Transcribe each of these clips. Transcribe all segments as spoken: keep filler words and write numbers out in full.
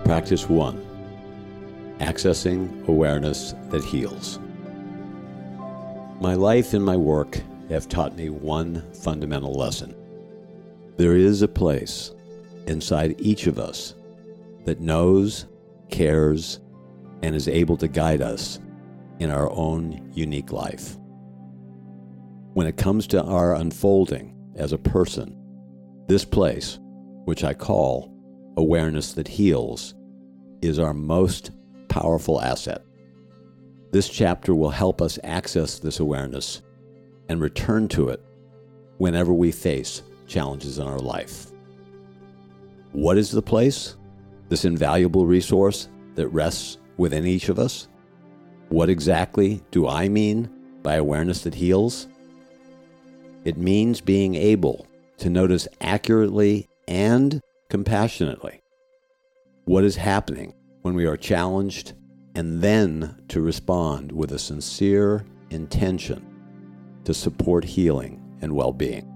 Practice one. Accessing awareness that heals. My life and my work have taught me one fundamental lesson. There is a place inside each of us that knows, cares, and is able to guide us in our own unique life. When it comes to our unfolding as a person, this place, which I call awareness that heals, is our most powerful asset. This chapter will help us access this awareness and return to it whenever we face challenges in our life. What is the place, this invaluable resource that rests within each of us? What exactly do I mean by awareness that heals? It means being able to notice accurately and compassionately what is happening when we are challenged, and then to respond with a sincere intention to support healing and well-being.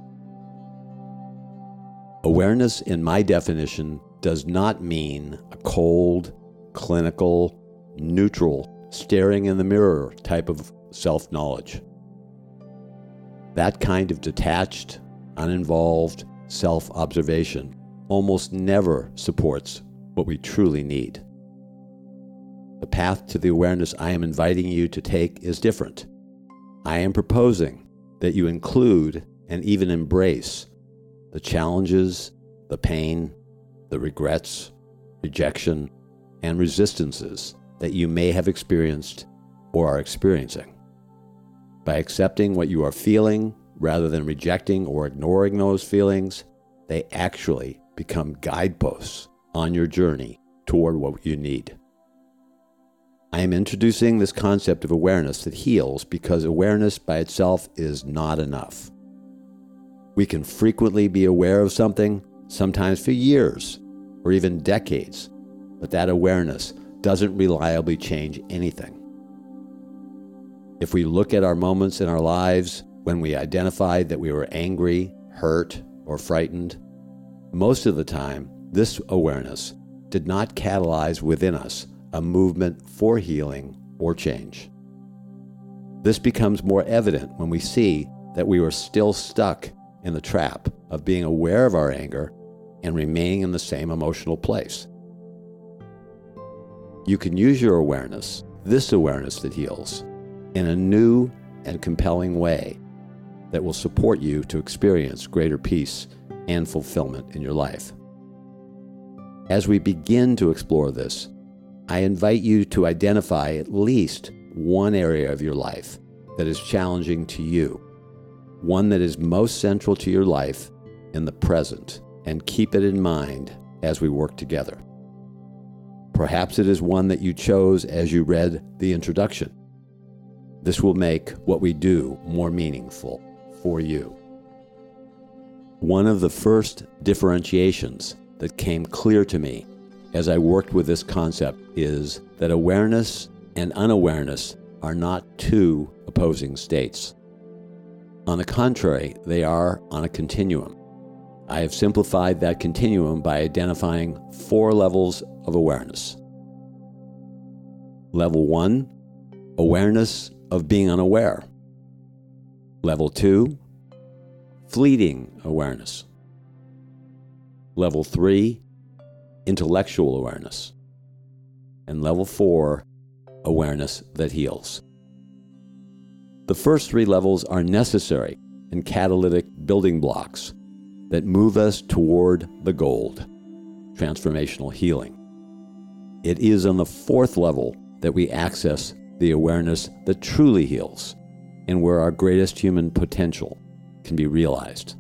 Awareness, in my definition, does not mean a cold, clinical, neutral, staring in the mirror type of self-knowledge. That kind of detached, uninvolved self-observation almost never supports what we truly need. The path to the awareness I am inviting you to take is different. I am proposing that you include and even embrace the challenges, the pain, the regrets, rejection, and resistances that you may have experienced or are experiencing. By accepting what you are feeling rather than rejecting or ignoring those feelings, they actually become guideposts on your journey toward what you need. I am introducing this concept of awareness that heals because awareness by itself is not enough. We can frequently be aware of something, sometimes for years or even decades, but that awareness doesn't reliably change anything. If we look at our moments in our lives when we identified that we were angry, hurt, or frightened, most of the time, this awareness did not catalyze within us a movement for healing or change. This becomes more evident when we see that we were still stuck in the trap of being aware of our anger and remaining in the same emotional place. You can use your awareness, this awareness that heals, in a new and compelling way that will support you to experience greater peace and fulfillment in your life. As we begin to explore this, I invite you to identify at least one area of your life that is challenging to you, one that is most central to your life in the present, and keep it in mind as we work together. Perhaps it is one that you chose as you read the introduction. This will make what we do more meaningful for you. One of the first differentiations that came clear to me as I worked with this concept is that awareness and unawareness are not two opposing states. On the contrary, they are on a continuum. I have simplified that continuum by identifying four levels of awareness. Level one, awareness of being unaware. Level two, fleeting awareness. Level three, intellectual awareness. And level four, awareness that heals. The first three levels are necessary and catalytic building blocks that move us toward the gold, transformational healing. It is on the fourth level that we access the awareness that truly heals and where our greatest human potential can be realized.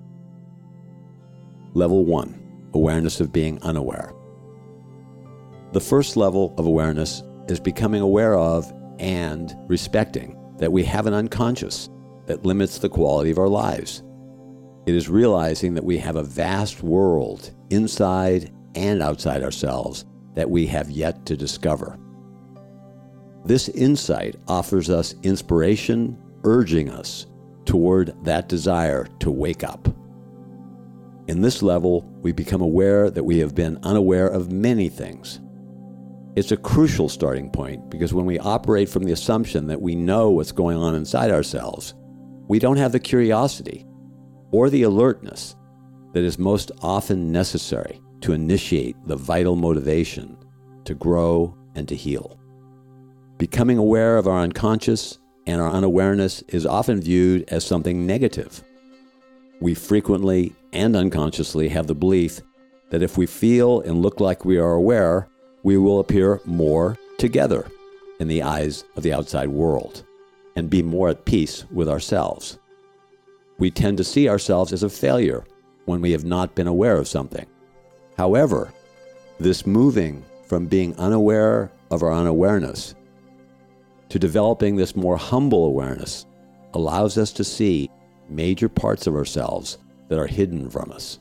Level one, awareness of being unaware. The first level of awareness is becoming aware of and respecting that we have an unconscious that limits the quality of our lives. It is realizing that we have a vast world inside and outside ourselves that we have yet to discover. This insight offers us inspiration, urging us toward that desire to wake up. In this level, we become aware that we have been unaware of many things. It's a crucial starting point because when we operate from the assumption that we know what's going on inside ourselves, we don't have the curiosity or the alertness that is most often necessary to initiate the vital motivation to grow and to heal. Becoming aware of our unconscious and our unawareness is often viewed as something negative. We frequently and unconsciously have the belief that if we feel and look like we are aware, we will appear more together in the eyes of the outside world and be more at peace with ourselves. We tend to see ourselves as a failure when we have not been aware of something. However, this moving from being unaware of our unawareness to developing this more humble awareness allows us to see major parts of ourselves that are hidden from us.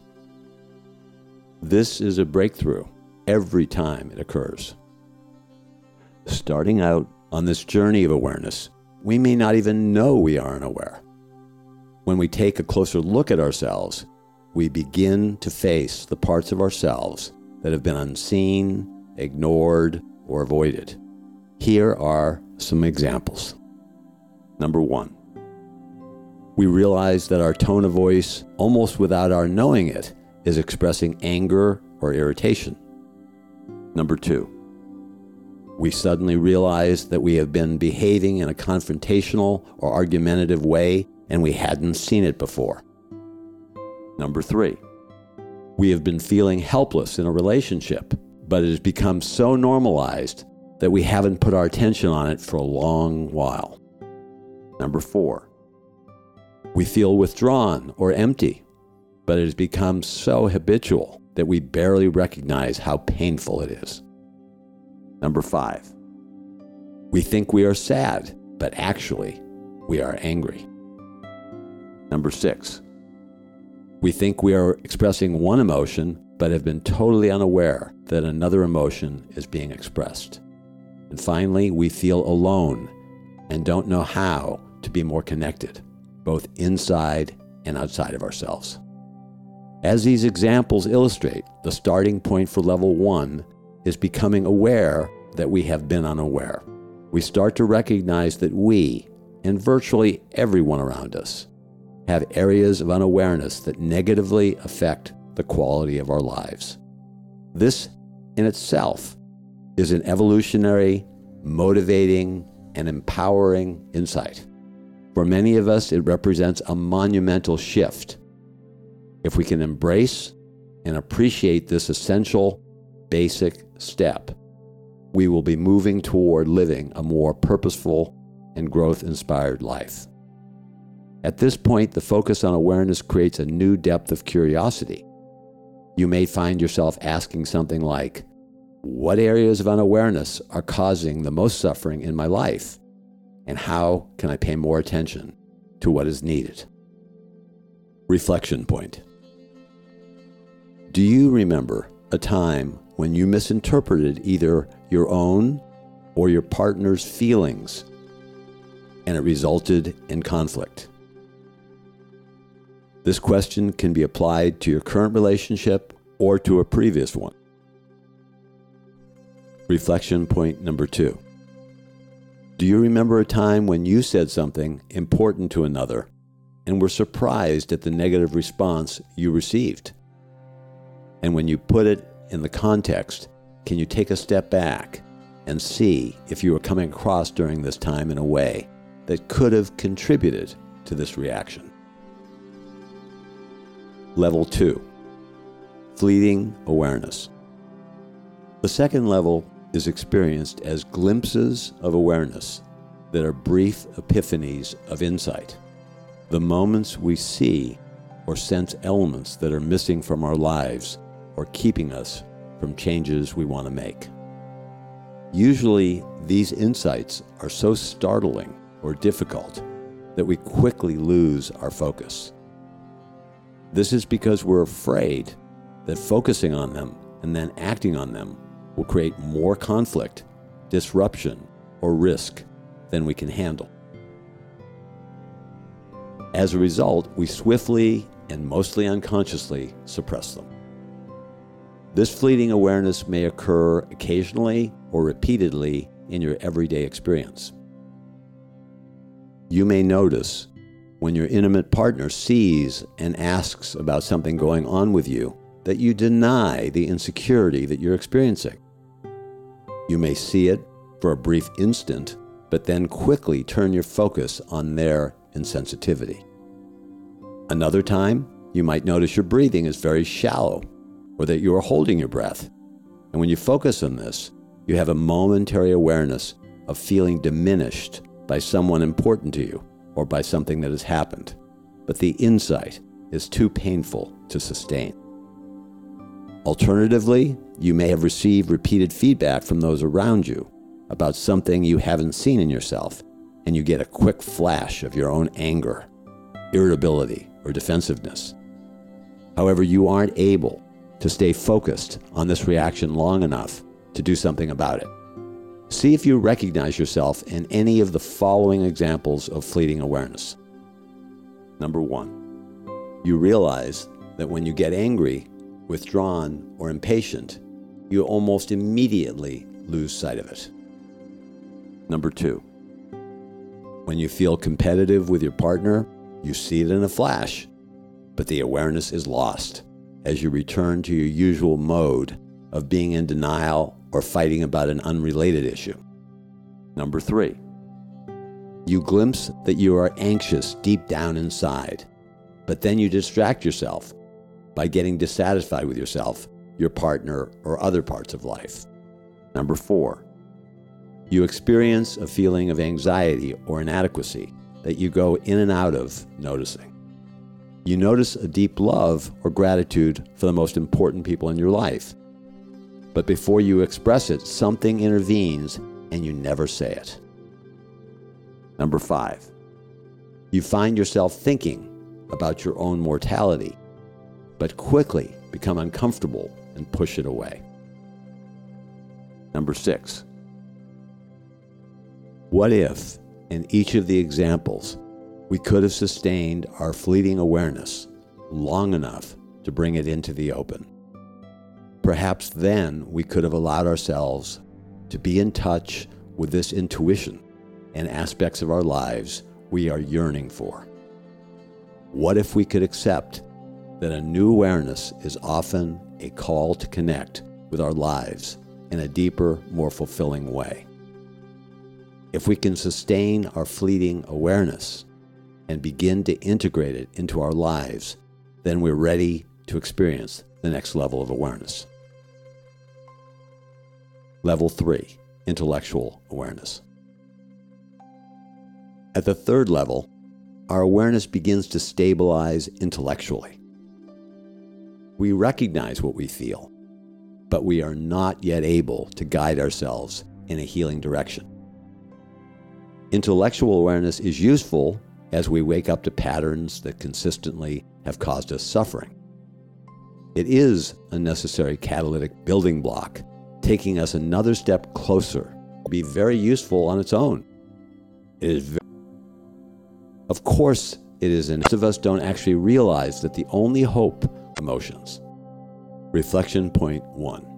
This is a breakthrough every time it occurs. Starting out on this journey of awareness, we may not even know we are unaware. When we take a closer look at ourselves, we begin to face the parts of ourselves that have been unseen, ignored, or avoided. Here are some examples. Number one, we realize that our tone of voice, almost without our knowing it, is expressing anger or irritation. Number two, we suddenly realize that we have been behaving in a confrontational or argumentative way and we hadn't seen it before. Number three, we have been feeling helpless in a relationship, but it has become so normalized that we haven't put our attention on it for a long while. Number four, we feel withdrawn or empty, but it has become so habitual that we barely recognize how painful it is. Number five, we think we are sad, but actually we are angry. Number six, we think we are expressing one emotion, but have been totally unaware that another emotion is being expressed. And finally, we feel alone and don't know how to be more connected, both inside and outside of ourselves. As these examples illustrate, the starting point for level one is becoming aware that we have been unaware. We start to recognize that we, and virtually everyone around us, have areas of unawareness that negatively affect the quality of our lives. This in itself is an evolutionary, motivating, and empowering insight. For many of us, it represents a monumental shift. If we can embrace and appreciate this essential, basic step, we will be moving toward living a more purposeful and growth-inspired life. At this point, the focus on awareness creates a new depth of curiosity. You may find yourself asking something like, what areas of unawareness are causing the most suffering in my life? And how can I pay more attention to what is needed? Reflection point. Do you remember a time when you misinterpreted either your own or your partner's feelings and it resulted in conflict? This question can be applied to your current relationship or to a previous one. Reflection point number two. Do you remember a time when you said something important to another and were surprised at the negative response you received? And when you put it in the context, can you take a step back and see if you were coming across during this time in a way that could have contributed to this reaction? Level two, fleeting awareness. The second level is experienced as glimpses of awareness that are brief epiphanies of insight, the moments we see or sense elements that are missing from our lives or keeping us from changes we want to make. Usually, these insights are so startling or difficult that we quickly lose our focus. This is because we're afraid that focusing on them and then acting on them will create more conflict, disruption, or risk than we can handle. As a result, we swiftly and mostly unconsciously suppress them. This fleeting awareness may occur occasionally or repeatedly in your everyday experience. You may notice when your intimate partner sees and asks about something going on with you that you deny the insecurity that you're experiencing. You may see it for a brief instant, but then quickly turn your focus on their insensitivity. Another time, you might notice your breathing is very shallow, or that you are holding your breath. And when you focus on this, you have a momentary awareness of feeling diminished by someone important to you or by something that has happened. But the insight is too painful to sustain. Alternatively, you may have received repeated feedback from those around you about something you haven't seen in yourself, and you get a quick flash of your own anger, irritability, or defensiveness. However, you aren't able to stay focused on this reaction long enough to do something about it. See if you recognize yourself in any of the following examples of fleeting awareness. Number one, you realize that when you get angry, withdrawn, or impatient, you almost immediately lose sight of it. Number two, when you feel competitive with your partner, you see it in a flash, but the awareness is lost as you return to your usual mode of being in denial or fighting about an unrelated issue. Number three, you glimpse that you are anxious deep down inside, but then you distract yourself by getting dissatisfied with yourself, your partner, or other parts of life. Number four, you experience a feeling of anxiety or inadequacy that you go in and out of noticing. You notice a deep love or gratitude for the most important people in your life. But before you express it, something intervenes and you never say it. Number five, you find yourself thinking about your own mortality, but quickly become uncomfortable and push it away. Number six, what if, in each of the examples, we could have sustained our fleeting awareness long enough to bring it into the open? Perhaps then we could have allowed ourselves to be in touch with this intuition and aspects of our lives we are yearning for. What if we could accept that a new awareness is often a call to connect with our lives in a deeper, more fulfilling way? If we can sustain our fleeting awareness and begin to integrate it into our lives, then we're ready to experience the next level of awareness. Level three, intellectual awareness. At the third level, our awareness begins to stabilize intellectually. We recognize what we feel, but we are not yet able to guide ourselves in a healing direction. Intellectual awareness is useful as we wake up to patterns that consistently have caused us suffering. It is a necessary catalytic building block, taking us another step closer to be very useful on its own. It is very Of course, it is, and most of us don't actually realize that the only hope emotions. Reflection point one.